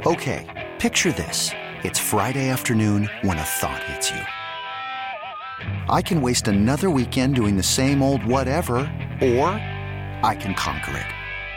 Okay, picture this. It's Friday afternoon when a thought hits you. I can waste another weekend doing the same old whatever, or I can conquer it.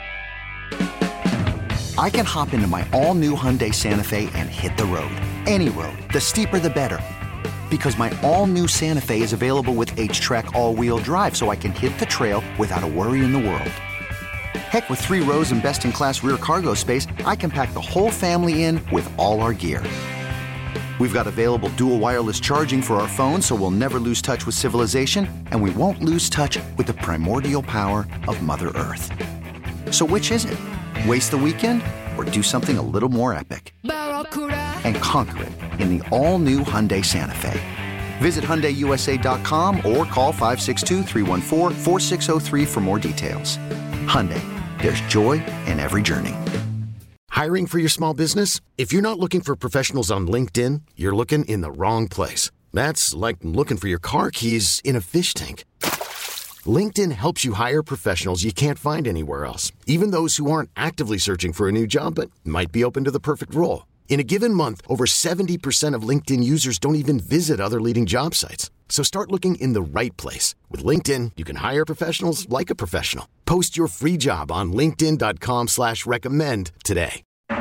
I can hop into my all-new Hyundai Santa Fe and hit the road. Any road. The steeper, the better. Because my all-new Santa Fe is available with H-Track all-wheel drive, so I can hit the trail without a worry in the world. Heck, with 3 rows and best-in-class rear cargo space, I can pack the whole family in with all our gear. We've got available dual wireless charging for our phones, so we'll never lose touch with civilization, and we won't lose touch with the primordial power of Mother Earth. So which is it? Waste the weekend or do something a little more epic? And conquer it in the all-new Hyundai Santa Fe. Visit HyundaiUSA.com or call 562-314-4603 for more details. Hyundai, there's joy in every journey. Hiring for your small business? If you're not looking for professionals on LinkedIn, you're looking in the wrong place. That's like looking for your car keys in a fish tank. LinkedIn helps you hire professionals you can't find anywhere else, even those who aren't actively searching for a new job but might be open to the perfect role. In a given month, over 70% of LinkedIn users don't even visit other leading job sites. So start looking in the right place. With LinkedIn, you can hire professionals like a professional. Post your free job on linkedin.com/recommend today.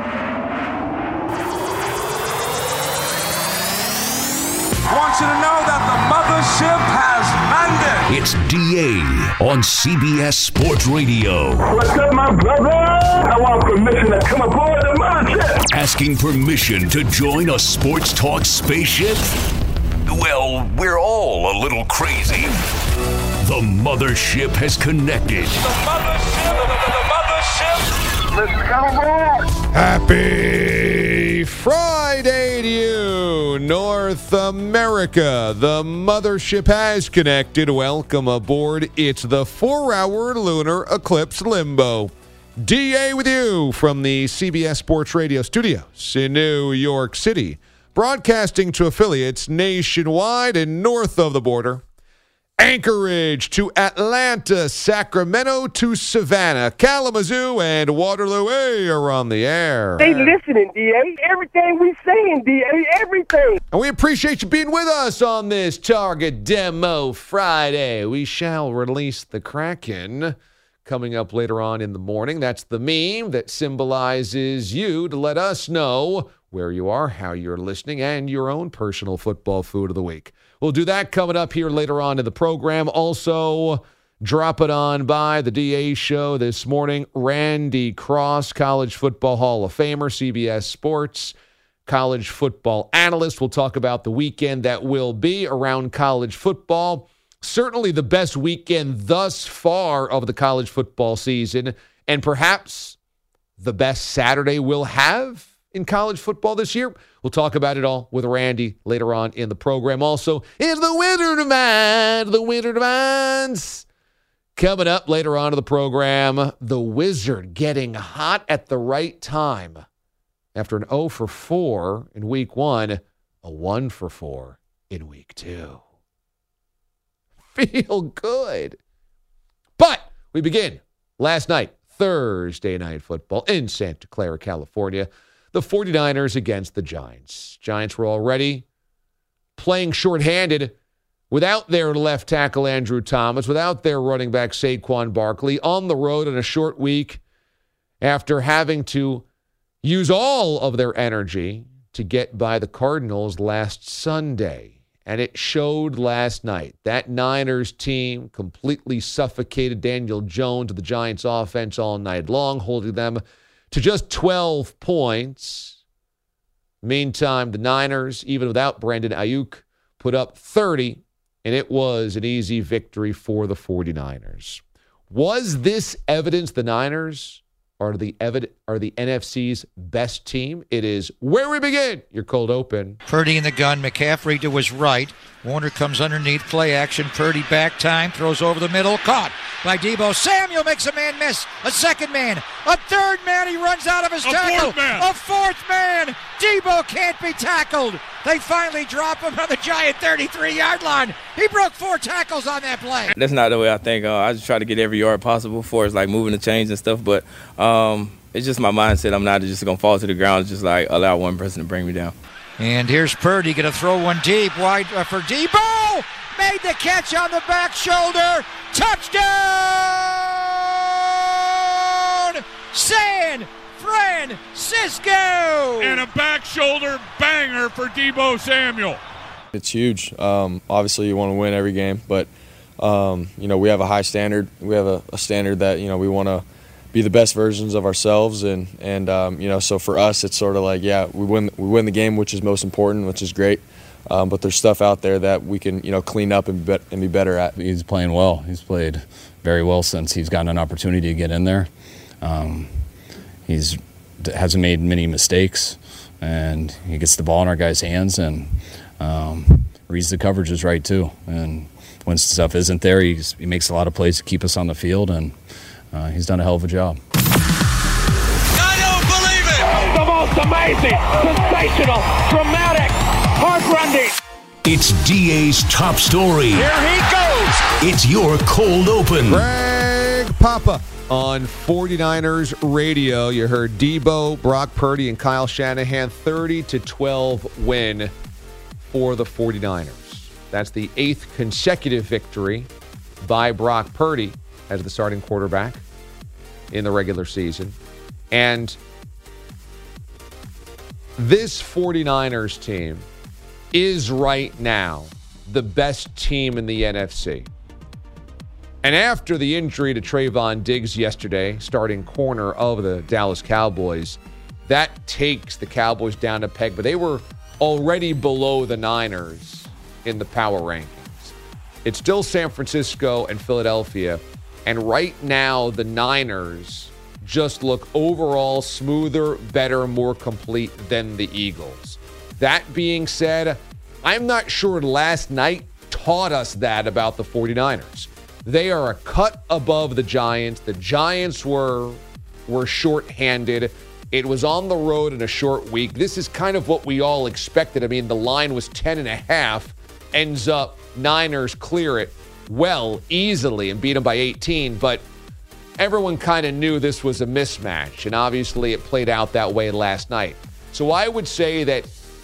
I want you to know that the mothership has landed. It's DA on CBS Sports Radio. What's up, my brother? I want permission to come aboard the mothership. Asking permission to join a sports talk spaceship? Well, we're all a little crazy. The mothership has connected. The mothership. Let's come aboard. Happy Friday to you, North America. The mothership has connected. Welcome aboard. It's the 4-hour lunar eclipse limbo. DA with you from the CBS Sports Radio studios in New York City, broadcasting to affiliates nationwide and north of the border. Anchorage to Atlanta, Sacramento to Savannah, Kalamazoo, and Waterloo. Hey, are on the air. They listening, D.A. Everything we saying, D.A. Everything. And we appreciate you being with us on this Target Demo Friday. We shall release the Kraken coming up later on in the morning. That's the meme that symbolizes you to let us know where you are, how you're listening, and your own personal football food of the week. We'll do that coming up here later on in the program. Also, drop it on by the DA show this morning. Randy Cross, College Football Hall of Famer, CBS Sports, college football analyst. We'll talk about the weekend that will be around college football. Certainly the best weekend thus far of the college football season, and perhaps the best Saturday we'll have in college football this year. We'll talk about it all with Randy later on in the program. Also, is the Wizard of Minds. Coming up later on in the program, the Wizard getting hot at the right time. After an 0 for 4 in week 1, a 1 for 4 in week 2. Feel good. But we begin last night, Thursday Night Football in Santa Clara, California. The 49ers against the Giants. Giants were already playing shorthanded without their left tackle Andrew Thomas, without their running back Saquon Barkley, on the road in a short week after having to use all of their energy to get by the Cardinals last Sunday. And it showed last night. That Niners team completely suffocated Daniel Jones of the Giants offense all night long, holding them to just 12 points. Meantime, the Niners, even without Brandon Ayuk, put up 30, and it was an easy victory for the 49ers. Was this evidence the Niners are the NFC's best team? It is where we begin. Your cold open. Purdy in the gun. McCaffrey to his right. Warner comes underneath. Play action. Purdy back time. Throws over the middle. Caught by Deebo Samuel. Makes a man miss. A second man. A third man. He runs out of his tackle. A fourth man. Deebo can't be tackled. They finally drop him on the Giant 33-yard line. He broke 4 tackles on that play. That's not the way I think. I just try to get every yard possible for it's like moving the chains and stuff. But it's just my mindset. I'm not just going to fall to the ground. It's just like allow one person to bring me down. And here's Purdy going to throw one deep, wide for Debo. Made the catch on the back shoulder. Touchdown! San Francisco! And a back shoulder banger for Debo Samuel. It's huge. Obviously, you want to win every game, but we have a high standard. We have a standard that we want to be the best versions of ourselves, and so for us, it's sort of like, we win the game, which is most important, which is great. But there's stuff out there that we can clean up and be better at. He's playing well. He's played very well since he's gotten an opportunity to get in there. He's hasn't made many mistakes, and he gets the ball in our guys' hands and reads the coverages right too. And when stuff isn't there, he makes a lot of plays to keep us on the field, and he's done a hell of a job. I don't believe it! The most amazing, sensational, dramatic, heart-rending. It's DA's top story. Here he goes! It's your cold open. Greg Papa on 49ers radio. You heard Debo, Brock Purdy, and Kyle Shanahan. 30-12 win for the 49ers. That's the 8th consecutive victory by Brock Purdy as the starting quarterback in the regular season. And this 49ers team is right now the best team in the NFC. And after the injury to Trayvon Diggs yesterday, starting corner of the Dallas Cowboys, that takes the Cowboys down a peg, but they were already below the Niners in the power rankings. It's still San Francisco and Philadelphia, and right now the Niners just look overall smoother, better, more complete than the Eagles. That being said, I'm not sure last night taught us that about the 49ers. They are a cut above the Giants. The Giants were shorthanded. It was on the road in a short week. This is kind of what we all expected. I mean, the line was 10.5. Ends up Niners clear it easily and beat them by 18. But everyone kind of knew this was a mismatch. And obviously it played out that way last night. So I would say that,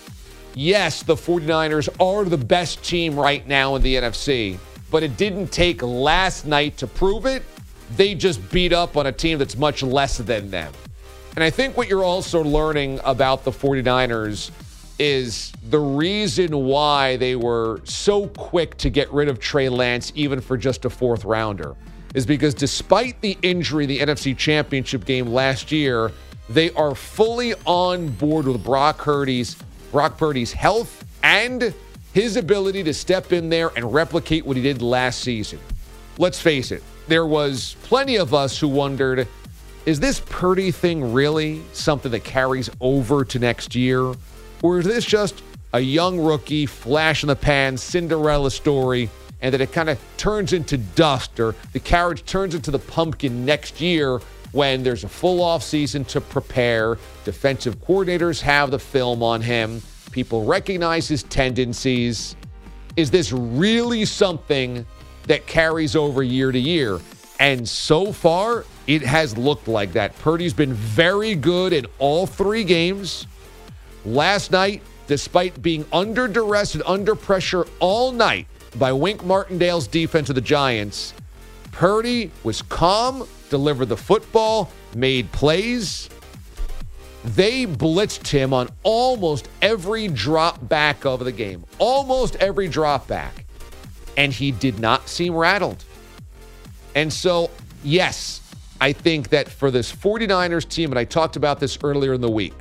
yes, the 49ers are the best team right now in the NFC. But it didn't take last night to prove it. They just beat up on a team that's much less than them. And I think what you're also learning about the 49ers is the reason why they were so quick to get rid of Trey Lance, even for just a 4th rounder, is because despite the injury in the NFC Championship game last year, they are fully on board with Brock Purdy's health and his ability to step in there and replicate what he did last season. Let's face it, there was plenty of us who wondered, is this Purdy thing really something that carries over to next year? Or is this just a young rookie, flash in the pan, Cinderella story, and that it kind of turns into dust, or the carriage turns into the pumpkin next year when there's a full offseason to prepare, defensive coordinators have the film on him, people recognize his tendencies. Is this really something that carries over year to year? And so far, it has looked like that. Purdy's been very good in all 3 games. Last night, despite being under duress and under pressure all night by Wink Martindale's defense of the Giants, Purdy was calm, delivered the football, made plays. They blitzed him on almost every drop back of the game. Almost every drop back. And he did not seem rattled. And so, yes, I think that for this 49ers team, and I talked about this earlier in the week,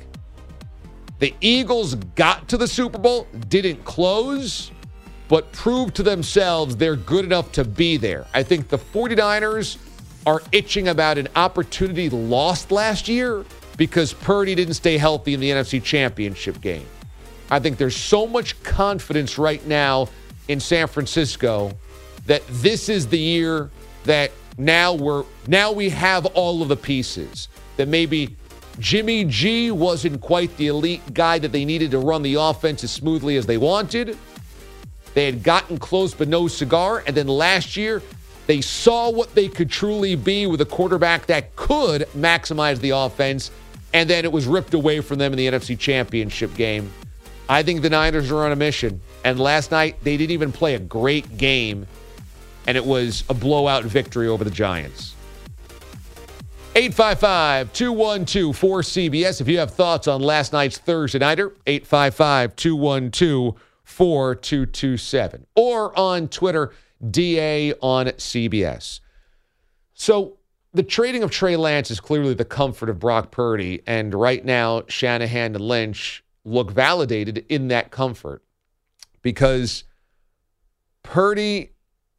the Eagles got to the Super Bowl, didn't close, but proved to themselves they're good enough to be there. I think the 49ers are itching about an opportunity lost last year because Purdy didn't stay healthy in the NFC Championship game. I think there's so much confidence right now in San Francisco that this is the year that now we have all of the pieces. That maybe Jimmy G wasn't quite the elite guy that they needed to run the offense as smoothly as they wanted. They had gotten close but no cigar. And then last year, They saw what they could truly be with a quarterback that could maximize the offense, and then it was ripped away from them in the NFC Championship game. I think the Niners are on a mission, and last night they didn't even play a great game, and it was a blowout victory over the Giants. 855-212-4CBS. If you have thoughts on last night's Thursday Nighter, 855-212-4227. Or on Twitter, DA on CBS. So the trading of Trey Lance is clearly the comfort of Brock Purdy, and right now Shanahan and Lynch look validated in that comfort because Purdy,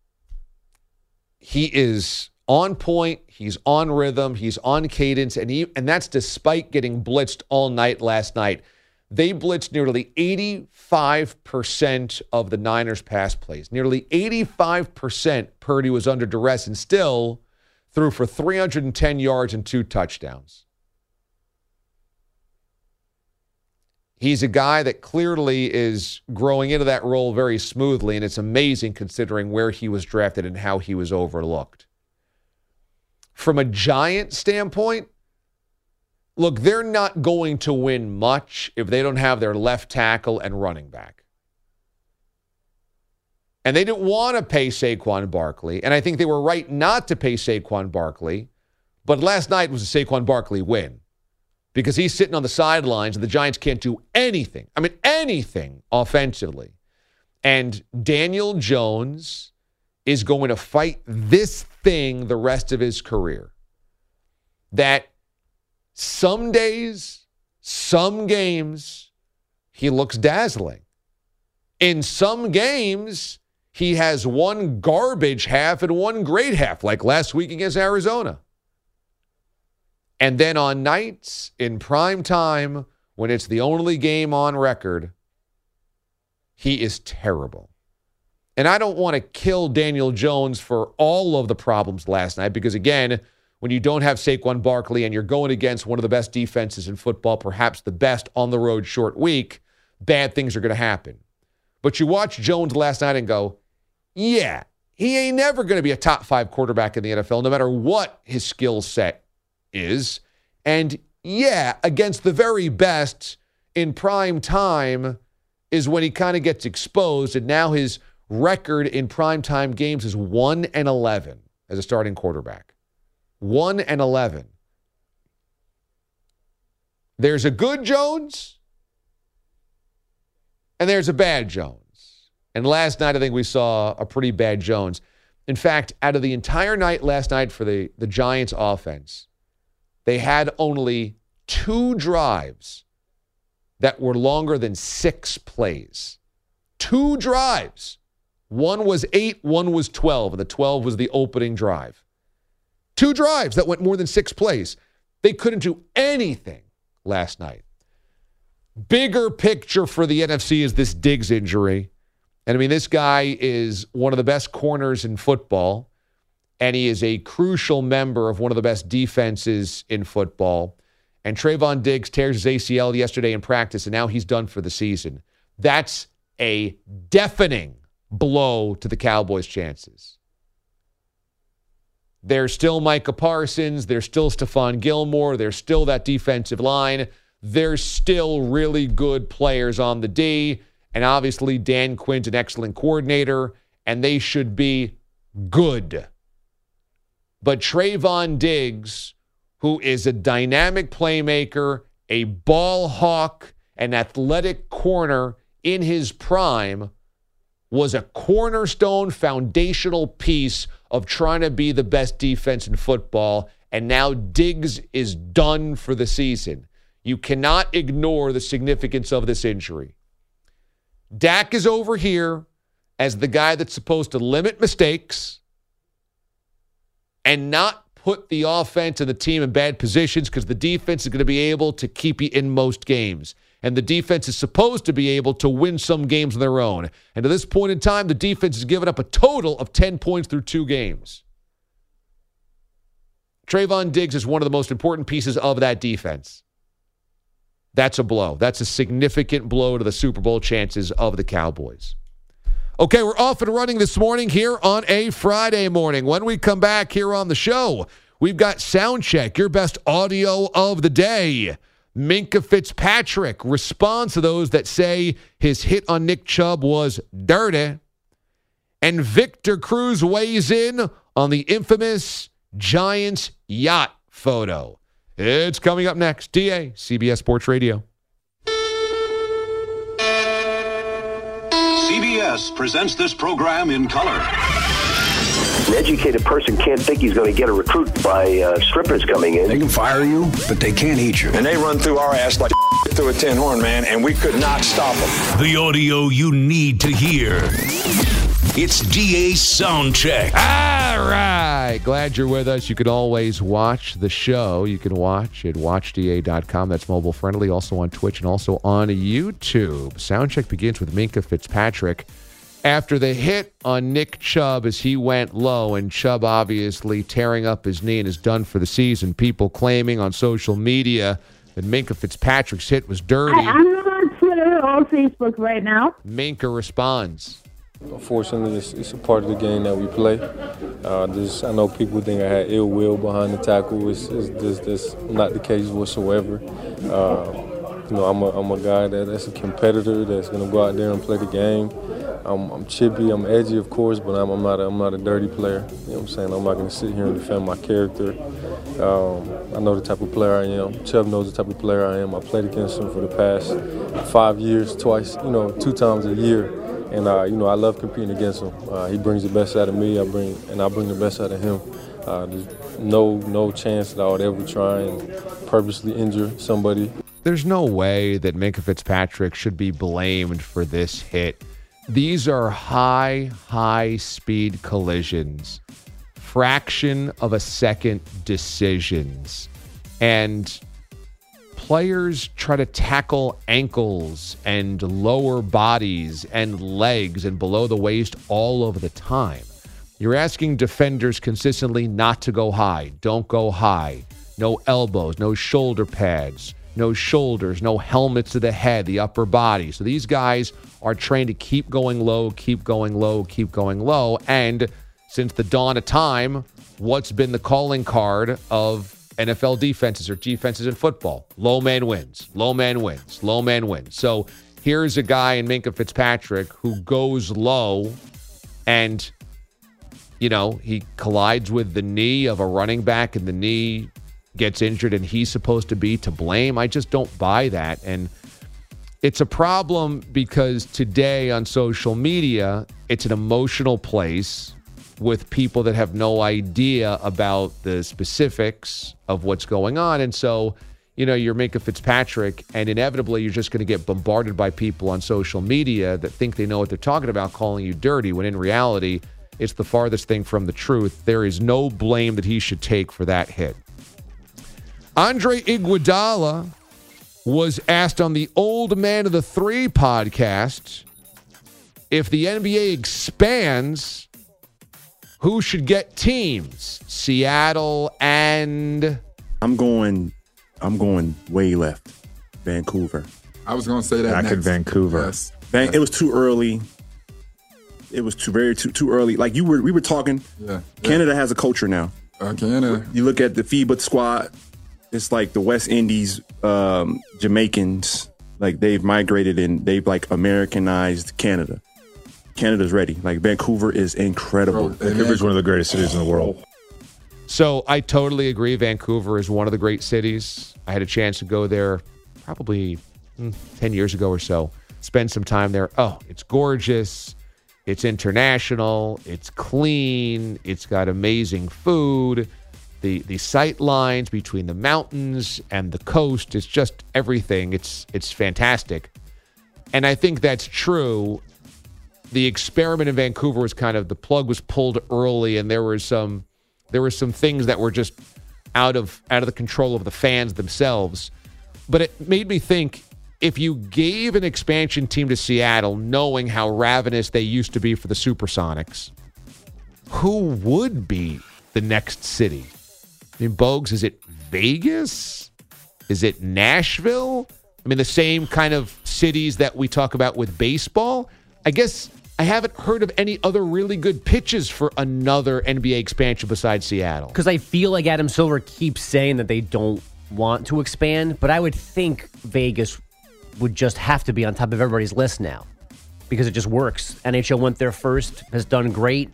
he is on point, he's on rhythm, he's on cadence, and that's despite getting blitzed all night last night. They blitzed nearly 85% of the Niners' pass plays. Nearly 85% Purdy was under duress and still threw for 310 yards and 2 touchdowns. He's a guy that clearly is growing into that role very smoothly, and it's amazing considering where he was drafted and how he was overlooked. From a Giant standpoint, look, they're not going to win much if they don't have their left tackle and running back. And they didn't want to pay Saquon Barkley, and I think they were right not to pay Saquon Barkley, but last night was a Saquon Barkley win because he's sitting on the sidelines and the Giants can't do anything. I mean, anything offensively. And Daniel Jones is going to fight this thing the rest of his career. That some days, some games, he looks dazzling. In some games, he has one garbage half and one great half, like last week against Arizona. And then on nights, in prime time, when it's the only game on record, he is terrible. And I don't want to kill Daniel Jones for all of the problems last night because, again, when you don't have Saquon Barkley and you're going against one of the best defenses in football, perhaps the best on the road short week, bad things are going to happen. But you watch Jones last night and go, yeah, he ain't never going to be a top 5 quarterback in the NFL, no matter what his skill set is. And yeah, against the very best in prime time is when he kind of gets exposed, and now his record in primetime games is 1-11 as a starting quarterback. 1-11. There's a good Jones, and there's a bad Jones. And last night, I think we saw a pretty bad Jones. In fact, out of the entire night last night for the Giants offense, they had only 2 drives that were longer than 6 plays. 2 drives. One was 8, one was 12, and the 12 was the opening drive. 2 drives that went more than 6 plays. They couldn't do anything last night. Bigger picture for the NFC is this Diggs injury. And I mean, this guy is one of the best corners in football, and he is a crucial member of one of the best defenses in football. And Trayvon Diggs tears his ACL yesterday in practice, and now he's done for the season. That's a deafening blow to the Cowboys' chances. There's still Micah Parsons. There's still Stephon Gilmore. There's still that defensive line. There's still really good players on the D. And obviously, Dan Quinn's an excellent coordinator, and they should be good. But Trayvon Diggs, who is a dynamic playmaker, a ball hawk, an athletic corner in his prime, was a cornerstone foundational piece of trying to be the best defense in football, and now Diggs is done for the season. You cannot ignore the significance of this injury. Dak is over here as the guy that's supposed to limit mistakes and not put the offense and the team in bad positions because the defense is going to be able to keep you in most games. And the defense is supposed to be able to win some games of their own. And to this point in time, the defense has given up a total of 10 points through 2 games. Trayvon Diggs is one of the most important pieces of that defense. That's a blow. That's a significant blow to the Super Bowl chances of the Cowboys. Okay, we're off and running this morning here on a Friday morning. When we come back here on the show, we've got Soundcheck, your best audio of the day. Minkah Fitzpatrick responds to those that say his hit on Nick Chubb was dirty. And Victor Cruz weighs in on the infamous Giants yacht photo. It's coming up next. DA, CBS Sports Radio. CBS presents this program in color. An educated person can't think he's going to get a recruit by strippers coming in. They can fire you, but they can't eat you. And they run through our ass like through a tin horn, man, and we could not stop them. The audio you need to hear. It's DA's Soundcheck. All right. Glad you're with us. You can always watch the show. You can watch at watchda.com. That's mobile friendly. Also on Twitch and also on YouTube. Soundcheck begins with Minkah Fitzpatrick. After the hit on Nick Chubb as he went low, and Chubb obviously tearing up his knee and is done for the season, people claiming on social media that Minkah Fitzpatrick's hit was dirty. I'm on Twitter or Facebook right now. Minkah responds. Unfortunately, it's a part of the game that we play. I know people think I had ill will behind the tackle. It's not the case whatsoever. I'm a guy that's a competitor that's going to go out there and play the game. I'm chippy, I'm edgy, of course, but I'm not a dirty player. You know what I'm saying? I'm not going to sit here and defend my character. I know the type of player I am. Chubb knows the type of player I am. I played against him for the past 5 years, twice, 2 times a year. And, I love competing against him. He brings the best out of me, I bring the best out of him. There's no chance that I would ever try and purposely injure somebody. There's no way that Minkah Fitzpatrick should be blamed for this hit. These are high-speed collisions, fraction of a second decisions. And players try to tackle ankles and lower bodies and legs and below the waist all over the time. You're asking defenders consistently not to go high. Don't go high. No elbows, no shoulder pads, no shoulders, no helmets to the head, the upper body. So these guys are trained to keep going low, keep going low, keep going low. And since the dawn of time, what's been the calling card of NFL defenses or defenses in football? Low man wins, low man wins, low man wins. So here's a guy in Minkah Fitzpatrick who goes low and, he collides with the knee of a running back and the knee gets injured and he's supposed to be to blame. I just don't buy that. And it's a problem because today on social media, it's an emotional place with people that have no idea about the specifics of what's going on. And so, you're Minkah Fitzpatrick, and inevitably you're just going to get bombarded by people on social media that think they know what they're talking about, calling you dirty, when in reality, it's the farthest thing from the truth. There is no blame that he should take for that hit. Andre Iguodala was asked on the Old Man of the Three podcast if the NBA expands, who should get teams? Seattle and... I'm going way left. Vancouver. I was going to say that next. Vancouver. Yes. It was too early. It was too early. Like we were talking. Yeah. Canada has a culture now. Canada. You look at the FIBA squad. It's like the West Indies, Jamaicans. Like they've migrated and they've like Americanized Canada. Canada's ready. Like Vancouver is incredible. Vancouver is one of the greatest cities in the world. So I totally agree. Vancouver is one of the great cities. I had a chance to go there probably 10 years ago or so. Spend some time there. Oh, it's gorgeous. It's international. It's clean. It's got amazing food. The sight lines between the mountains and the coast, it's just everything. It's fantastic. And I think that's true. The experiment in Vancouver was the plug was pulled early, and there were some things that were just out of the control of the fans themselves. But it made me think, if you gave an expansion team to Seattle, knowing how ravenous they used to be for the Supersonics, who would be the next city? I mean, Bogues, is it Vegas? Is it Nashville? I mean, the same kind of cities that we talk about with baseball. I guess I haven't heard of any other really good pitches for another NBA expansion besides Seattle. Because I feel like Adam Silver keeps saying that they don't want to expand, but I would think Vegas would just have to be on top of everybody's list now because it just works. NHL went there first, has done great.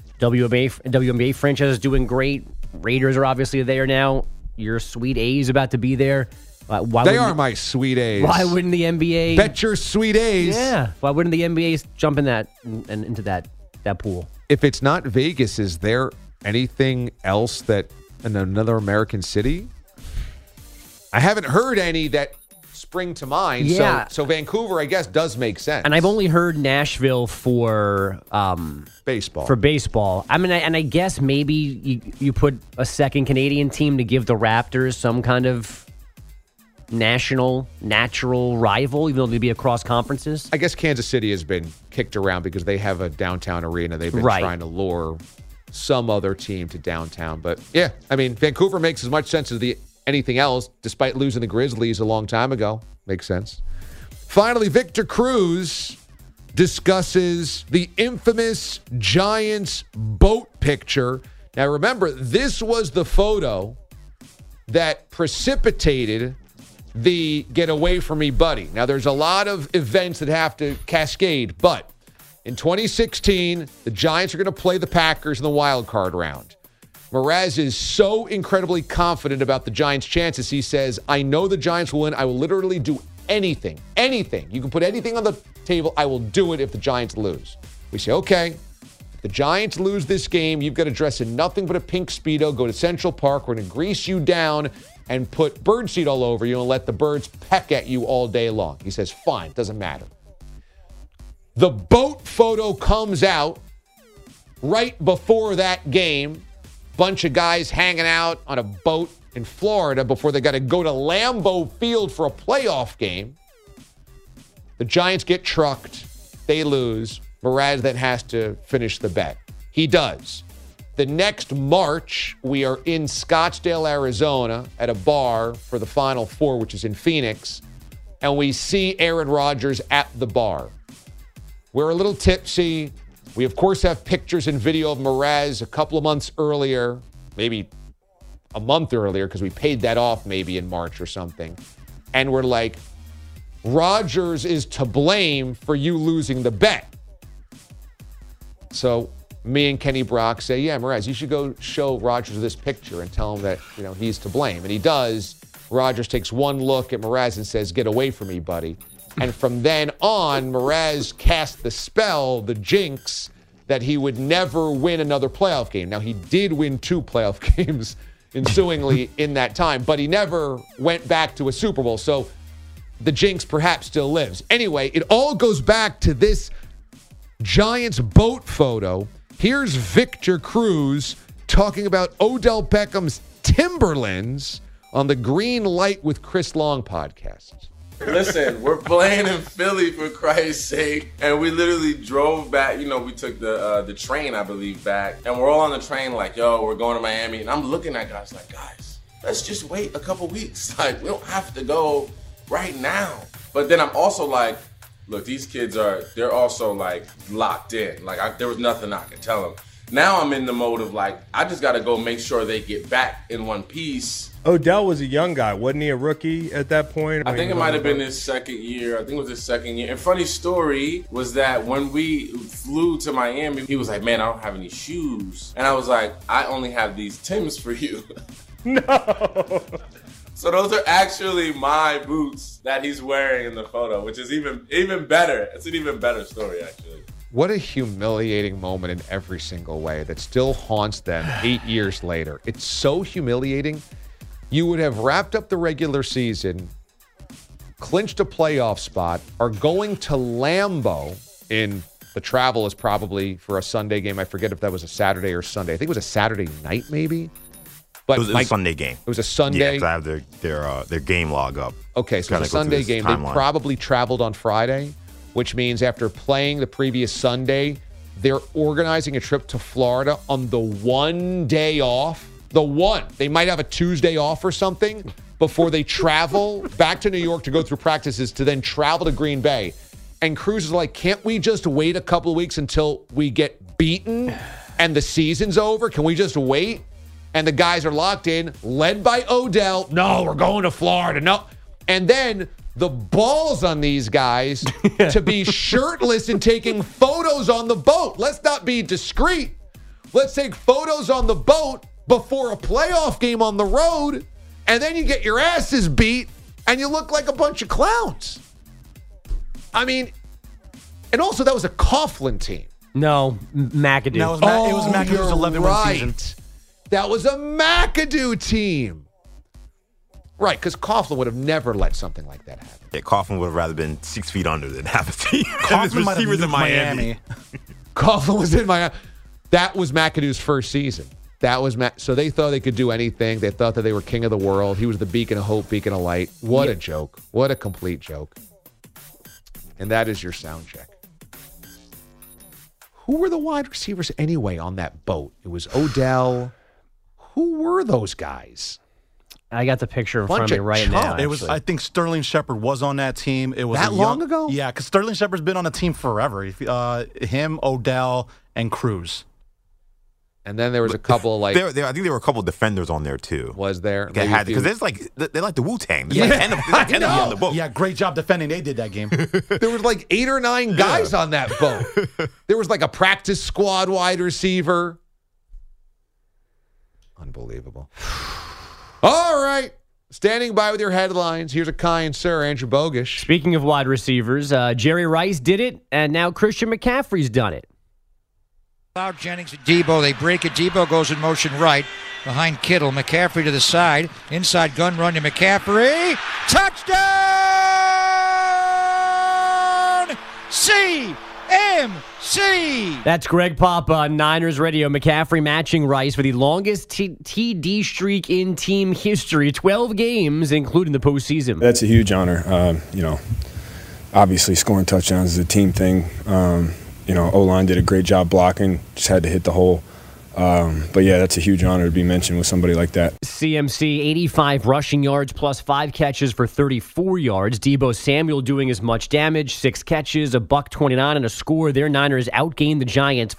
WNBA franchise is doing great. Raiders are obviously there now. Your Sweet A's about to be there. They are my Sweet A's. Why wouldn't the NBA? Bet your Sweet A's. Yeah. Why wouldn't the NBA jump in that and into that pool? If it's not Vegas, is there anything else that in another American city? I haven't heard any that spring to mind. Yeah. So Vancouver, I guess, does make sense. And I've only heard Nashville for baseball. For baseball. I mean, and I guess maybe you put a second Canadian team to give the Raptors some kind of natural rival, even though they'd be across conferences. I guess Kansas City has been kicked around because they have a downtown arena. They've been trying to lure some other team to downtown. But yeah, I mean, Vancouver makes as much sense as anything else, despite losing the Grizzlies a long time ago. Makes sense. Finally, Victor Cruz discusses the infamous Giants boat picture. Now, remember, this was the photo that precipitated the get away from me, buddy. Now, there's a lot of events that have to cascade, but in 2016, the Giants are going to play the Packers in the wild card round. Mraz is so incredibly confident about the Giants' chances. He says, I know the Giants will win. I will literally do anything. You can put anything on the table. I will do it if the Giants lose. We say, okay, if the Giants lose this game, you've got to dress in nothing but a pink Speedo, go to Central Park. We're going to grease you down and put birdseed all over you and let the birds peck at you all day long. He says, fine, doesn't matter. The boat photo comes out right before that game. Bunch of guys hanging out on a boat in Florida before they got to go to Lambeau Field for a playoff game. The Giants get trucked. They lose. Mraz then has to finish the bet. He does. The next March, we are in Scottsdale, Arizona, at a bar for the Final Four, which is in Phoenix, and we see Aaron Rodgers at the bar. We're a little tipsy. We, of course, have pictures and video of Mraz a couple of months earlier, maybe a month earlier, because we paid that off maybe in March or something. And we're like, Rodgers is to blame for you losing the bet. So me and Kenny Brock say, yeah, Mraz, you should go show Rodgers this picture and tell him that, he's to blame. And he does. Rodgers takes one look at Mraz and says, get away from me, buddy. And from then on, Mraz cast the spell, the jinx, that he would never win another playoff game. Now, he did win 2 playoff games ensuingly in that time, but he never went back to a Super Bowl. So the jinx perhaps still lives. Anyway, it all goes back to this Giants boat photo. Here's Victor Cruz talking about Odell Beckham's Timberlands on the Green Light with Chris Long podcast. Listen, we're playing in Philly, for Christ's sake, and we literally drove back. We took the train, I believe, back, and we're all on the train like, yo, we're going to Miami, and I'm looking at guys like, guys, let's just wait a couple weeks. Like, we don't have to go right now. But then I'm also like, look, these kids they're also like locked in. Like, there was nothing I could tell them. Now I'm in the mode of like, I just got to go make sure they get back in one piece. Odell was a young guy. Wasn't he a rookie at that point? I think it might have been his second year. I think it was his second year. And funny story was that when we flew to Miami, he was like, man, I don't have any shoes. And I was like, I only have these Timbs for you. No. So those are actually my boots that he's wearing in the photo, which is even better. It's an even better story, actually. What a humiliating moment in every single way that still haunts them 8 years later. It's so humiliating. You would have wrapped up the regular season, clinched a playoff spot, are going to Lambeau in the travel is probably for a Sunday game. I forget if that was a Saturday or Sunday. I think it was a Saturday night maybe. But it was a Sunday game. It was a Sunday? Yeah, because I have their game log up. Okay, so it's a Sunday game. They probably traveled on Friday, which means after playing the previous Sunday, they're organizing a trip to Florida on the one day off. They might have a Tuesday off or something before they travel back to New York to go through practices to then travel to Green Bay. And Cruz is like, can't we just wait a couple of weeks until we get beaten and the season's over? Can we just wait? And the guys are locked in, led by Odell. No, we're going to Florida. No. And then the balls on these guys to be shirtless and taking photos on the boat. Let's not be discreet. Let's take photos on the boat before a playoff game on the road, and then you get your asses beat, and you look like a bunch of clowns. I mean, and also that was a Coughlin team. No, McAdoo. No, it was McAdoo's 11-win season. That was a McAdoo team. Right, because Coughlin would have never let something like that happen. Yeah, Coughlin would have rather been 6 feet under than have a team. Coughlin might have moved in Miami. Coughlin was in Miami. That was McAdoo's first season. So they thought they could do anything. They thought that they were king of the world. He was the beacon of hope, beacon of light. What a joke. What a complete joke. And that is your sound check. Who were the wide receivers anyway on that boat? It was Odell. Who were those guys? I got the picture in front of me right now. It was. I think Sterling Shepard was on that team. It was that long ago. Yeah, because Sterling Shepard's been on a team forever. Him, Odell, and Cruz. And then there was a couple like I think there were a couple defenders on there too. Was there? Because there's like they're like the Wu-Tang. There's like 10 of them on the boat. Yeah, great job defending. They did that game. There was like 8 or 9 guys on that boat. There was like a practice squad wide receiver. Unbelievable. All right. Standing by with your headlines. Here's a kind sir, Andrew Bogish. Speaking of wide receivers, Jerry Rice did it, and now Christian McCaffrey's done it. Cloud Jennings and Debo. They break it. Debo goes in motion right behind Kittle. McCaffrey to the side. Inside gun run to McCaffrey. Touchdown! CMC! That's Greg Papa on Niners Radio. McCaffrey matching Rice for the longest TD streak in team history. 12 games, including the postseason. That's a huge honor. Obviously scoring touchdowns is a team thing. O-line did a great job blocking, just had to hit the hole. But yeah, that's a huge honor to be mentioned with somebody like that. CMC, 85 rushing yards plus 5 catches for 34 yards. Debo Samuel doing as much damage, 6 catches, $129 and a score. Their Niners outgained the Giants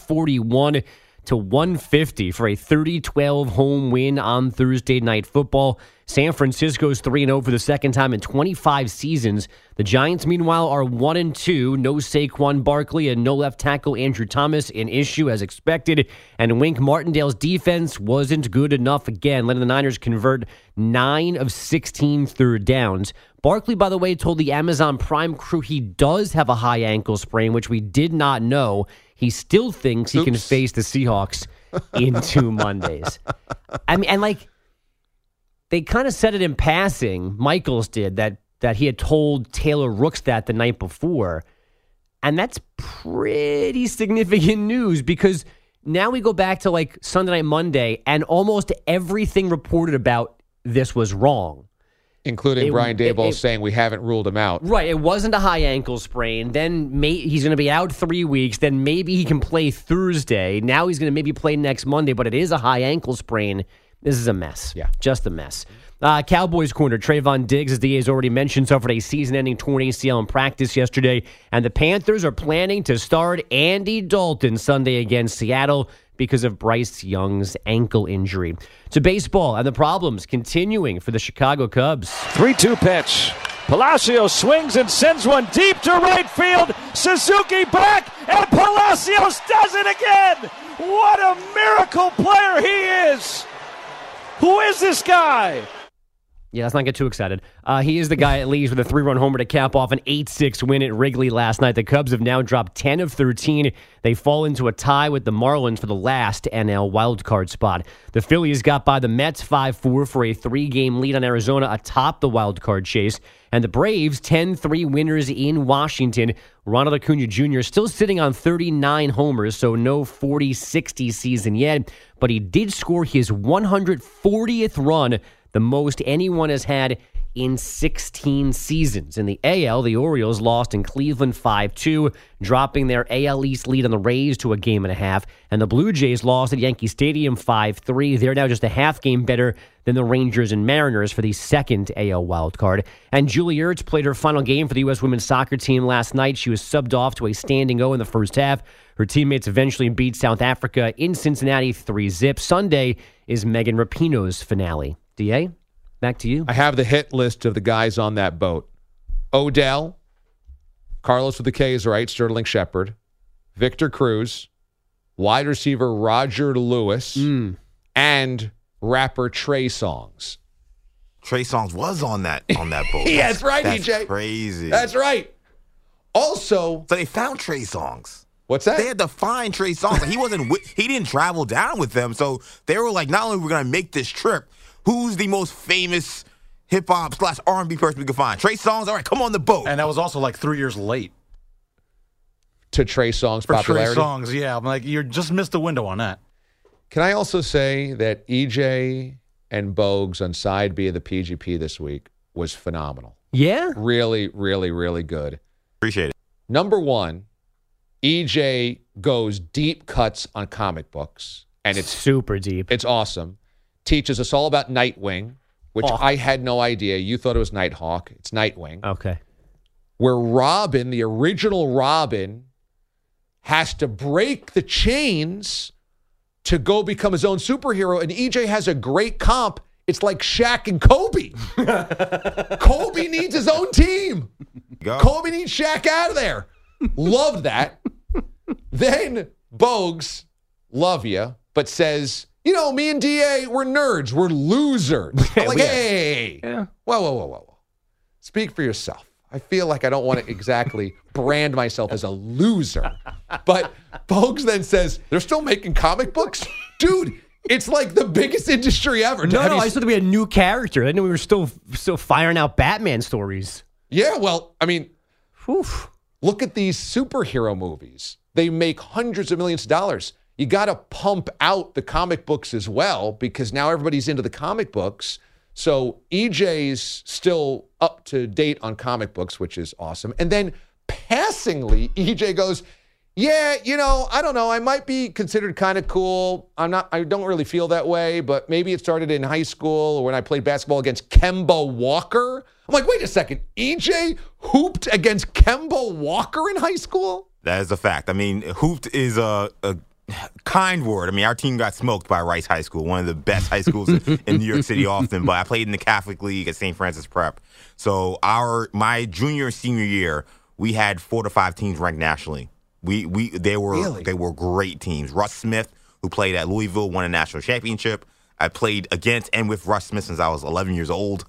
441 to 150 for a 30-12 home win on Thursday Night Football. San Francisco's 3-0 for the second time in 25 seasons. The Giants, meanwhile, are 1-2. No Saquon Barkley and no left tackle Andrew Thomas, an issue as expected. And Wink Martindale's defense wasn't good enough again, letting the Niners convert 9 of 16 third downs. Barkley, by the way, told the Amazon Prime crew he does have a high ankle sprain, which we did not know. He still thinks he can face the Seahawks in 2 Mondays. I mean, and like, they kind of said it in passing, Michaels did, that he had told Taylor Rooks that the night before. And that's pretty significant news because now we go back to like Sunday Night Monday and almost everything reported about this was wrong. Including Brian Daboll saying we haven't ruled him out. Right. It wasn't a high ankle sprain. Then he's going to be out 3 weeks. Then maybe he can play Thursday. Now he's going to maybe play next Monday, but it is a high ankle sprain. This is a mess. Yeah. Just a mess. Cowboys corner Trayvon Diggs, as DA's already mentioned, suffered a season-ending torn ACL in practice yesterday. And the Panthers are planning to start Andy Dalton Sunday against Seattle because of Bryce Young's ankle injury. To baseball, and the problems continuing for the Chicago Cubs. 3-2 pitch. Palacios swings and sends one deep to right field. Suzuki back, and Palacios does it again. What a miracle player he is. Who is this guy? Yeah, let's not get too excited. He is the guy that leads with a 3-run homer to cap off an 8-6 win at Wrigley last night. The Cubs have now dropped 10 of 13. They fall into a tie with the Marlins for the last NL wildcard spot. The Phillies got by the Mets 5-4 for a 3-game lead on Arizona atop the wildcard chase. And the Braves, 10-3 winners in Washington. Ronald Acuna Jr. still sitting on 39 homers, so no 40-60 season yet. But he did score his 140th run, the most anyone has had in 16 seasons. In the AL, the Orioles lost in Cleveland 5-2, dropping their AL East lead on the Rays to a 1.5 games. And the Blue Jays lost at Yankee Stadium 5-3. They're now just a half game better than the Rangers and Mariners for the second AL wildcard. And Julie Ertz played her final game for the U.S. women's soccer team last night. She was subbed off to a standing O in the first half. Her teammates eventually beat South Africa in Cincinnati 3-0. Sunday is Megan Rapinoe's finale. DA, back to you. I have the hit list of the guys on that boat. Odell, Carlos with the K is right, Sterling Shepard, Victor Cruz, wide receiver Roger Lewis, and rapper Trey Songz. Trey Songz was on that boat. Yeah, that's right, That's EJ. crazy. That's right. Also, so they found Trey Songz. What's that? They had to find Trey Songz. He didn't travel down with them. So they were like, not only are we going to make this trip, who's the most famous hip-hop / R&B person we can find? Trey Songz? All right, come on the boat. And that was also like 3 years late. To Trey Songz' For popularity? Trey Songz, yeah. I'm like, you just missed the window on that. Can I also say that EJ and Bogues on side B of the PGP this week was phenomenal. Yeah? Really, really, really good. Appreciate it. Number one, EJ goes deep cuts on comic books. And it's super deep. It's awesome. Teaches us all about Nightwing, which I had no idea. You thought it was Nighthawk. It's Nightwing. Okay. Where Robin, the original Robin, has to break the chains to go become his own superhero. And EJ has a great comp. It's like Shaq and Kobe. Kobe needs his own team. Kobe needs Shaq out of there. Loved that. Then Bogues, love you, but says, you know, me and DA, we're nerds. We're losers. I'm like, hey. Yeah. Whoa. Speak for yourself. I feel like I don't want to exactly brand myself as a loser. But Bogues then says, they're still making comic books? Dude, it's like the biggest industry ever. No, I thought we had a new character. I didn't know we were still firing out Batman stories. Yeah, well, I mean, look at these superhero movies. They make hundreds of millions of dollars. You got to pump out the comic books as well because now everybody's into the comic books. So EJ's still up to date on comic books, which is awesome. And then passingly, EJ goes, yeah, you know, I don't know. I might be considered kind of cool. I don't really feel that way, but maybe it started in high school or when I played basketball against Kemba Walker. I'm like, wait a second. EJ hooped against Kemba Walker in high school? That is a fact. I mean, hooped is a kind word. I mean, our team got smoked by Rice High School, one of the best high schools in New York City often, but I played in the Catholic League at St. Francis Prep. So my junior and senior year, we had 4 to 5 teams ranked nationally. They were great teams. Russ Smith, who played at Louisville, won a national championship. I played against and with Russ Smith since I was 11 years old.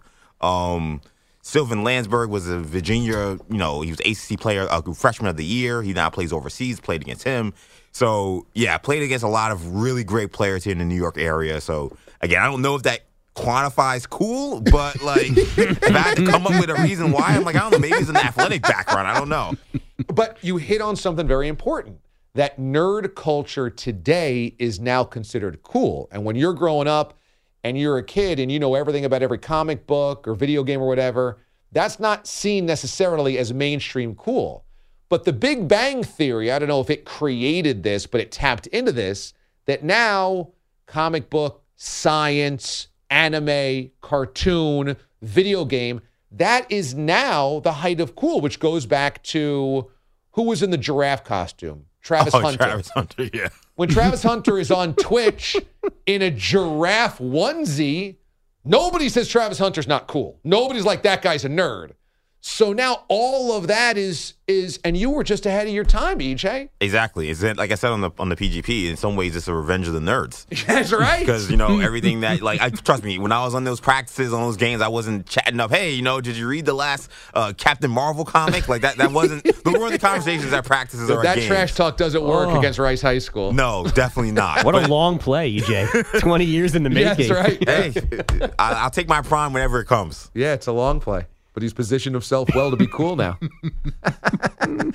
Sylvan Landsberg was a Virginia, he was ACC player, freshman of the year. He now plays overseas, played against him. So, yeah, I played against a lot of really great players here in the New York area. So, again, I don't know if that quantifies cool, but, like, if I had to come up with a reason why, I'm like, I don't know, maybe it's an athletic background. I don't know. But you hit on something very important. That nerd culture today is now considered cool. And when you're growing up and you're a kid and you know everything about every comic book or video game or whatever, that's not seen necessarily as mainstream cool. But the Big Bang Theory, I don't know if it created this, but it tapped into this, that now comic book, science, anime, cartoon, video game, that is now the height of cool, which goes back to who was in the giraffe costume? Travis Hunter. Travis Hunter, yeah. When Travis Hunter is on Twitch in a giraffe onesie, nobody says Travis Hunter's not cool. Nobody's like, that guy's a nerd. So now all of that is, and you were just ahead of your time, EJ. Exactly. It's like I said on the PGP. In some ways, it's a revenge of the nerds. That's right. Because everything that trust me, when I was on those practices on those games, I wasn't chatting up. Hey, did you read the last Captain Marvel comic? Like that wasn't. Those weren't the conversations at practices or at that games. Trash talk doesn't work against Rice High School. No, definitely not. What a long play, EJ. 20 years in the making. That's right. Hey, I'll take my prime whenever it comes. Yeah, it's a long play. But he's positioned himself well to be cool now.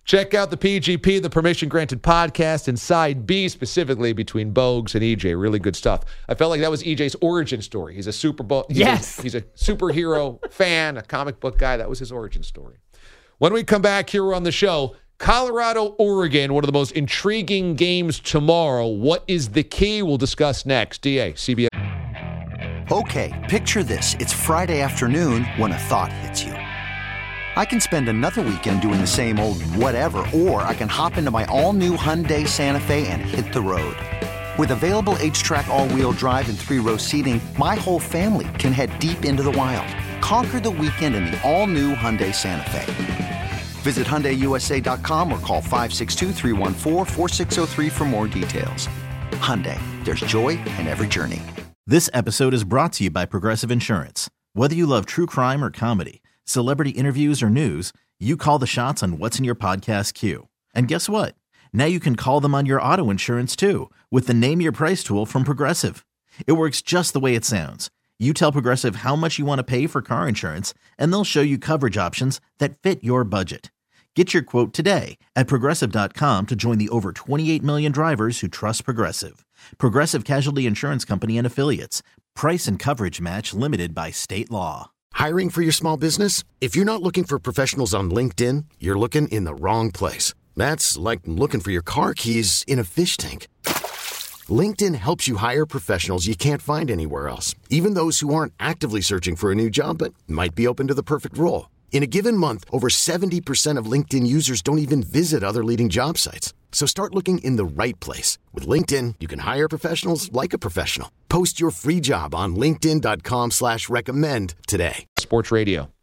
Check out the PGP, the Permission Granted podcast, and Side B, specifically between Bogues and EJ. Really good stuff. I felt like that was EJ's origin story. He's a he's a superhero fan, a comic book guy. That was his origin story. When we come back here on the show, Colorado, Oregon, one of the most intriguing games tomorrow. What is the key? We'll discuss next. DA, CBS. Okay, picture this. It's Friday afternoon when a thought hits you. I can spend another weekend doing the same old whatever, or I can hop into my all-new Hyundai Santa Fe and hit the road. With available H-Track all-wheel drive and 3-row seating, my whole family can head deep into the wild. Conquer the weekend in the all-new Hyundai Santa Fe. Visit HyundaiUSA.com or call 562-314-4603 for more details. Hyundai, there's joy in every journey. This episode is brought to you by Progressive Insurance. Whether you love true crime or comedy, celebrity interviews or news, you call the shots on what's in your podcast queue. And guess what? Now you can call them on your auto insurance too with the Name Your Price tool from Progressive. It works just the way it sounds. You tell Progressive how much you want to pay for car insurance, and they'll show you coverage options that fit your budget. Get your quote today at Progressive.com to join the over 28 million drivers who trust Progressive. Progressive Casualty Insurance Company and Affiliates. Price and coverage match limited by state law. Hiring for your small business? If you're not looking for professionals on LinkedIn, you're looking in the wrong place. That's like looking for your car keys in a fish tank. LinkedIn helps you hire professionals you can't find anywhere else, even those who aren't actively searching for a new job but might be open to the perfect role. In a given month, over 70% of LinkedIn users don't even visit other leading job sites. So start looking in the right place. With LinkedIn, you can hire professionals like a professional. Post your free job on linkedin.com/recommend today. Sports Radio.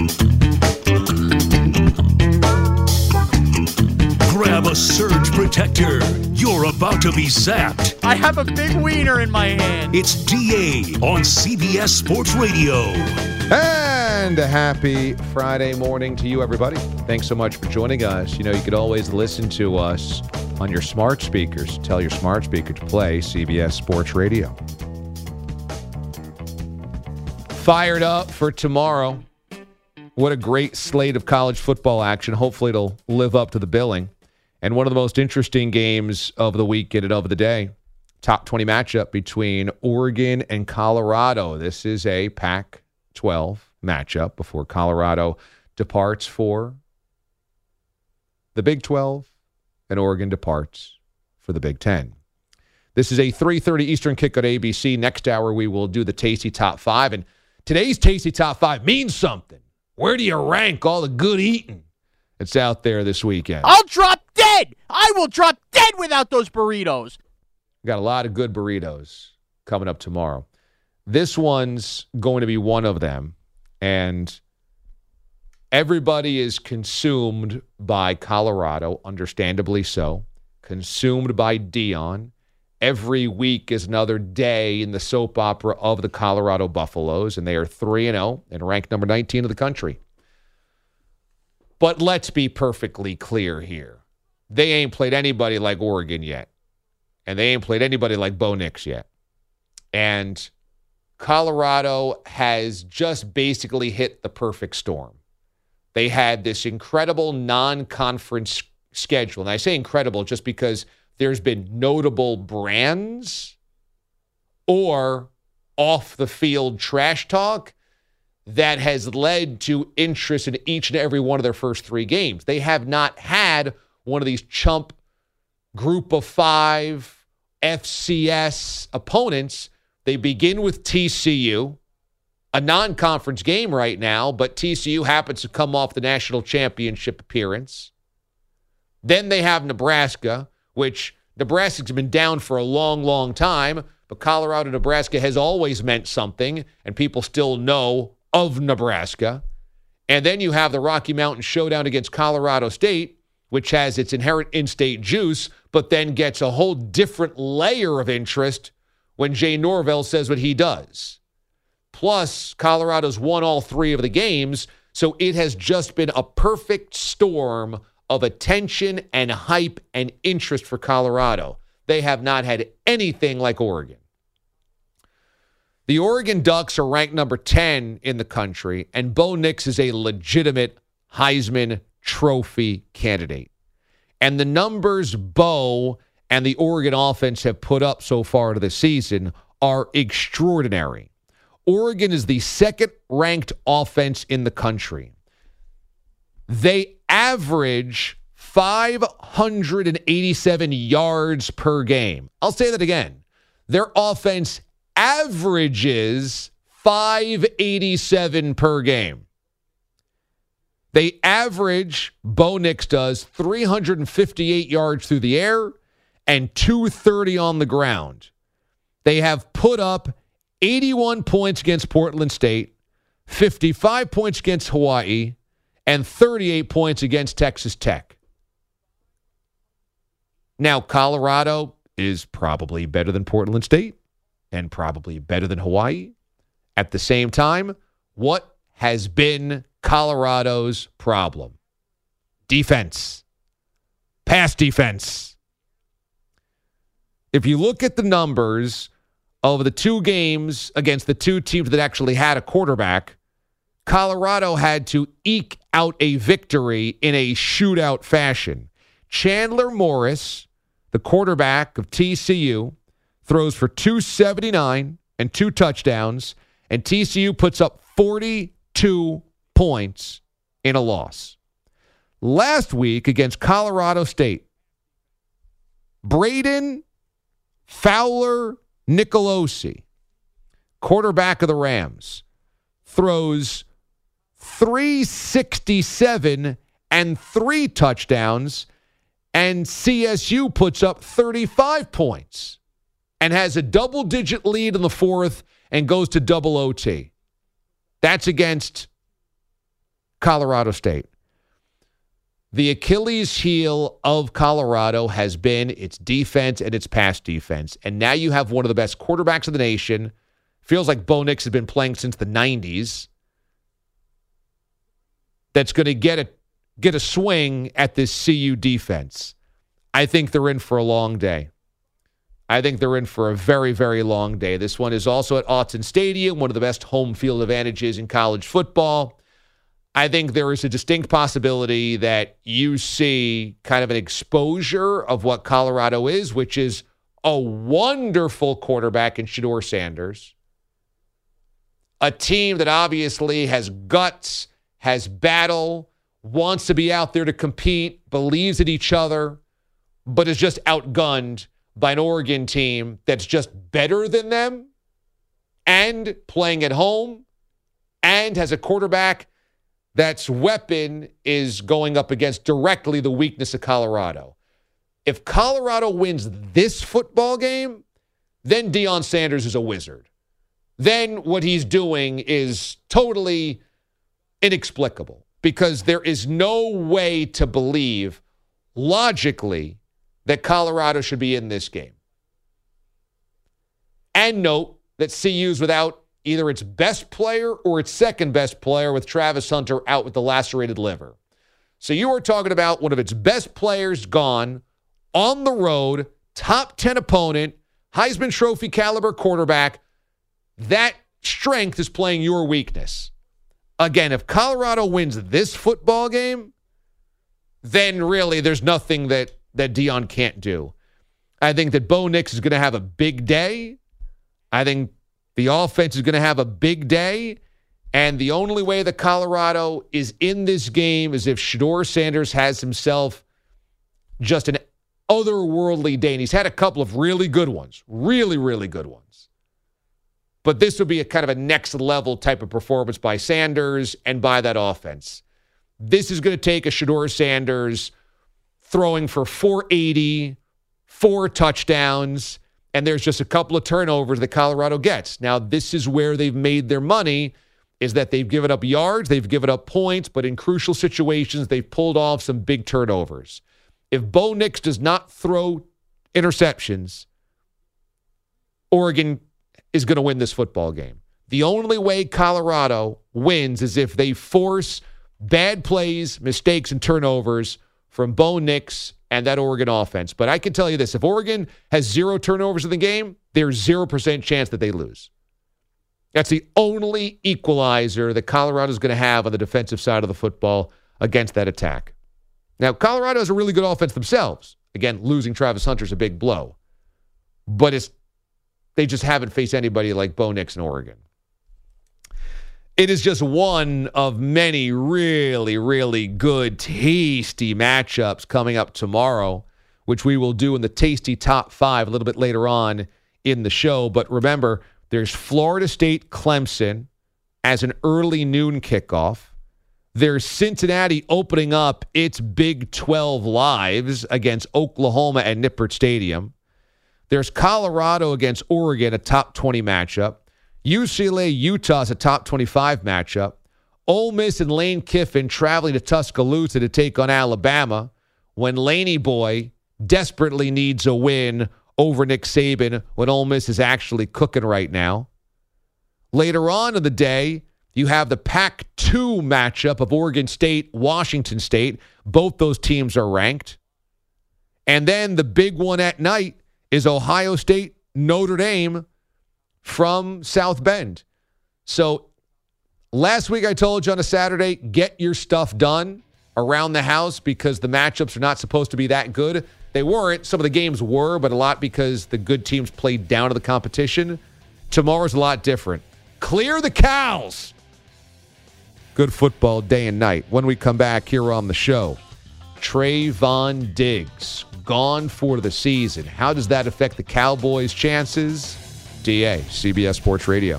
Grab a surge protector. You're about to be zapped. I have a big wiener in my hand. It's DA on CBS Sports Radio. And a happy Friday morning to you, everybody. Thanks so much for joining us. You know, you could always listen to us on your smart speakers. Tell your smart speaker to play CBS Sports Radio. Fired up for tomorrow. What a great slate of college football action. Hopefully it'll live up to the billing. And one of the most interesting games of the weekend and of the day, top 20 matchup between Oregon and Colorado. This is a Pac-12 matchup before Colorado departs for the Big 12 and Oregon departs for the Big 10. This is a 3:30 Eastern kick on ABC. Next hour, we will do the Tasty Top 5. And today's Tasty Top 5 means something. Where do you rank all the good eating that's out there this weekend? I'll drop dead. I will drop dead without those burritos. We got a lot of good burritos coming up tomorrow. This one's going to be one of them. And everybody is consumed by Colorado, understandably so. Consumed by Deion. Every week is another day in the soap opera of the Colorado Buffaloes, and they are 3-0 and ranked number 19 of the country. But let's be perfectly clear here. They ain't played anybody like Oregon yet, and they ain't played anybody like Bo Nix yet. And Colorado has just basically hit the perfect storm. They had this incredible non-conference schedule, and I say incredible just because there's been notable brands or off-the-field trash talk that has led to interest in each and every one of their first three games. They have not had one of these chump group of five FCS opponents. They begin with TCU, a non-conference game right now, but TCU happens to come off the national championship appearance. Then they have Nebraska, which Nebraska's been down for a long, long time, but Colorado-Nebraska has always meant something, and people still know of Nebraska. And then you have the Rocky Mountain Showdown against Colorado State, which has its inherent in-state juice, but then gets a whole different layer of interest when Jay Norvell says what he does. Plus, Colorado's won all three of the games, so it has just been a perfect storm of attention and hype and interest for Colorado. They have not had anything like Oregon. The Oregon Ducks are ranked number 10 in the country, and Bo Nix is a legitimate Heisman Trophy candidate. And the numbers Bo and the Oregon offense have put up so far to the season are extraordinary. Oregon is the second-ranked offense in the country. They average 587 yards per game. I'll say that again. Their offense averages 587 per game. They average, Bo Nix does, 358 yards through the air and 230 on the ground. They have put up 81 points against Portland State, 55 points against Hawaii, and 38 points against Texas Tech. Now, Colorado is probably better than Portland State and probably better than Hawaii. At the same time, what has been Colorado's problem? Defense. Pass defense. If you look at the numbers of the two games against the two teams that actually had a quarterback, Colorado had to eke out a victory in a shootout fashion. Chandler Morris, the quarterback of TCU, throws for 279 and 2 touchdowns, and TCU puts up 42 points in a loss. Last week against Colorado State, Braden Fowler Nicolosi, quarterback of the Rams, throws 367 and 3 touchdowns, and CSU puts up 35 points and has a double-digit lead in the fourth and goes to double OT. That's against Colorado State. The Achilles heel of Colorado has been its defense and its pass defense. And now you have one of the best quarterbacks in the nation. Feels like Bo Nix has been playing since the 90s. That's going to get a swing at this CU defense. I think they're in for a long day. I think they're in for a very, very long day. This one is also at Autzen Stadium, one of the best home field advantages in college football. I think there is a distinct possibility that you see kind of an exposure of what Colorado is, which is a wonderful quarterback in Shedeur Sanders. A team that obviously has guts, has battle, wants to be out there to compete, believes in each other, but is just outgunned by an Oregon team that's just better than them and playing at home and has a quarterback that's weapon is going up against directly the weakness of Colorado. If Colorado wins this football game, then Deion Sanders is a wizard. Then what he's doing is totally inexplicable because there is no way to believe logically that Colorado should be in this game. And note that CU's without either its best player or its second best player with Travis Hunter out with the lacerated liver. So you are talking about one of its best players gone, on the road, top 10 opponent, Heisman Trophy caliber quarterback. That strength is playing your weakness. Again, if Colorado wins this football game, then really there's nothing that Deion can't do. I think that Bo Nix is going to have a big day. I think the offense is going to have a big day, and the only way that Colorado is in this game is if Shedeur Sanders has himself just an otherworldly day, and he's had a couple of really good ones, really, really good ones. But this would be a kind of a next-level type of performance by Sanders and by that offense. This is going to take a Shedeur Sanders throwing for 480, 4 touchdowns, and there's just a couple of turnovers that Colorado gets. Now, this is where they've made their money, is that they've given up yards, they've given up points, but in crucial situations, they've pulled off some big turnovers. If Bo Nix does not throw interceptions, Oregon is going to win this football game. The only way Colorado wins is if they force bad plays, mistakes, and turnovers from Bo Nix and that Oregon offense. But I can tell you this, if Oregon has 0 turnovers in the game, there's 0% chance that they lose. That's the only equalizer that Colorado's going to have on the defensive side of the football against that attack. Now, Colorado has a really good offense themselves. Again, losing Travis Hunter's a big blow. But they just haven't faced anybody like Bo Nix in Oregon. It is just one of many really, really good, tasty matchups coming up tomorrow, which we will do in the Tasty Top 5 a little bit later on in the show. But remember, there's Florida State Clemson as an early noon kickoff. There's Cincinnati opening up its Big 12 lives against Oklahoma at Nippert Stadium. There's Colorado against Oregon, a top 20 matchup. UCLA, Utah is a top 25 matchup. Ole Miss and Lane Kiffin traveling to Tuscaloosa to take on Alabama when Laney Boy desperately needs a win over Nick Saban when Ole Miss is actually cooking right now. Later on in the day, you have the Pac-2 matchup of Oregon State, Washington State. Both those teams are ranked. And then the big one at night is Ohio State, Notre Dame from South Bend. So last week I told you on a Saturday, get your stuff done around the house because the matchups are not supposed to be that good. They weren't. Some of the games were, but a lot because the good teams played down to the competition. Tomorrow's a lot different. Clear the cows. Good football day and night. When we come back here on the show, Trayvon Diggs gone for the season. How does that affect the Cowboys' chances? DA, CBS Sports Radio.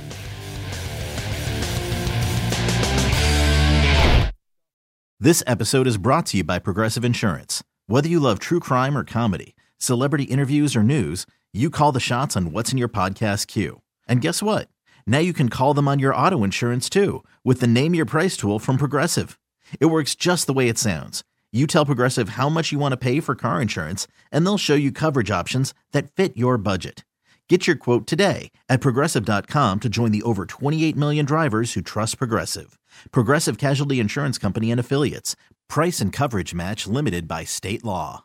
This episode is brought to you by Progressive Insurance. Whether you love true crime or comedy, celebrity interviews or news, you call the shots on what's in your podcast queue. And guess what? Now you can call them on your auto insurance too with the Name Your Price tool from Progressive. It works just the way it sounds. You tell Progressive how much you want to pay for car insurance, and they'll show you coverage options that fit your budget. Get your quote today at Progressive.com to join the over 28 million drivers who trust Progressive. Progressive Casualty Insurance Company and Affiliates. Price and coverage match limited by state law.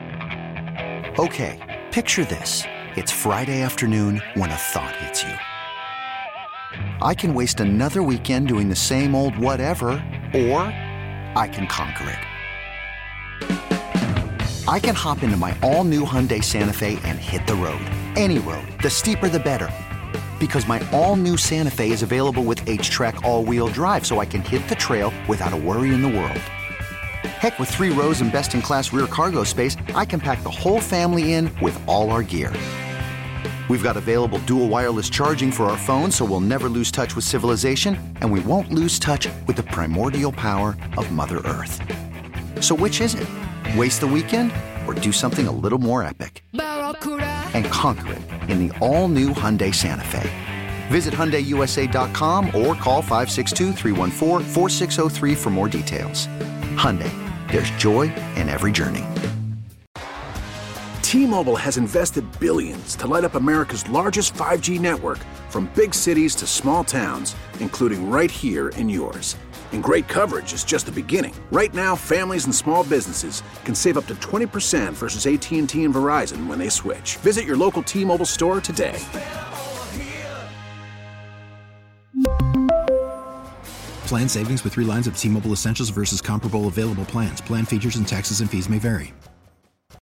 Okay, picture this. It's Friday afternoon when a thought hits you. I can waste another weekend doing the same old whatever, or I can conquer it. I can hop into my all-new Hyundai Santa Fe and hit the road. Any road. The steeper, the better. Because my all-new Santa Fe is available with H-Track all-wheel drive, so I can hit the trail without a worry in the world. Heck, with 3 rows and best-in-class rear cargo space, I can pack the whole family in with all our gear. We've got available dual wireless charging for our phones, so we'll never lose touch with civilization, and we won't lose touch with the primordial power of Mother Earth. So which is it? Waste the weekend or do something a little more epic? And conquer it in the all-new Hyundai Santa Fe. Visit HyundaiUSA.com or call 562-314-4603 for more details. Hyundai, there's joy in every journey. T-Mobile has invested billions to light up America's largest 5G network, from big cities to small towns, including right here in yours. And great coverage is just the beginning. Right now, families and small businesses can save up to 20% versus AT&T and Verizon when they switch. Visit your local T-Mobile store today. Plan savings with 3 lines of T-Mobile Essentials versus comparable available plans. Plan features and taxes and fees may vary.